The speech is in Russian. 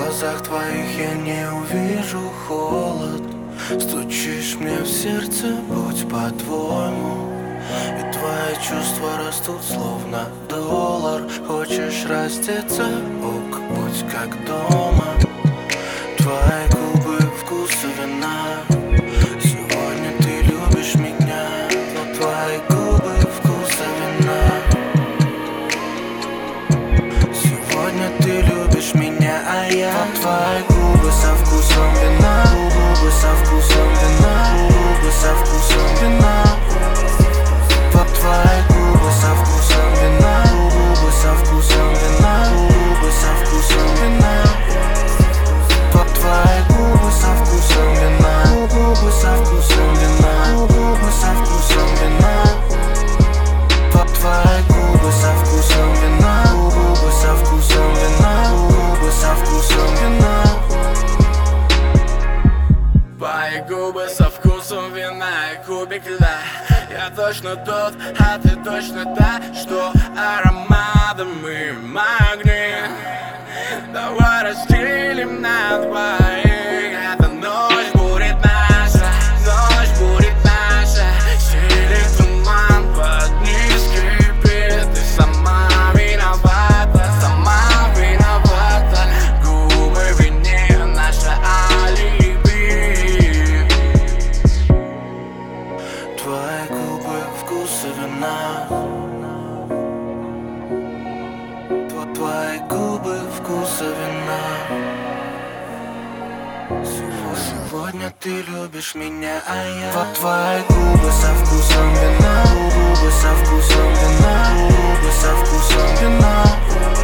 глазах твоих я не увижу холод. Стучишь мне в сердце, будь по-твоему, и твои чувства растут словно доллар. Хочешь раздеться, ок, будь как дома. Твои губы вкуса вина. Сегодня ты любишь меня, но твои губы вкуса вина. Сегодня ты любишь меня, а я твои губы со вкусом вина. Губы со вкусом вина. Губы со вкусом вина. Твои губы со вкусом вина. Губы со вкусом вина. Губы со вкусом вина. Твои губы со вкусом вина. Губы со вкусом вина. Губы со вкусом вина. Твои губы со вкусом вина. Губы со вкусом вина. Губы со вкусом вина. Твои губы со вкусом вина и кубик льда. Я точно тот, а ты точно та, что ароматом мы магнит. Давай разделим на двоих. Эта ночь будет наша, ночь будет наша. Стелит туман, под низкий бит. Ты сама виновата, сама виновата. Губы в вине, наше алиби. Твои губы вкуса вина. Твои губы вкуса вина. Сегодня ты любишь меня, а я твои губы со вкусом вина. Губы со вкусом вина. Губы со вкусом вина.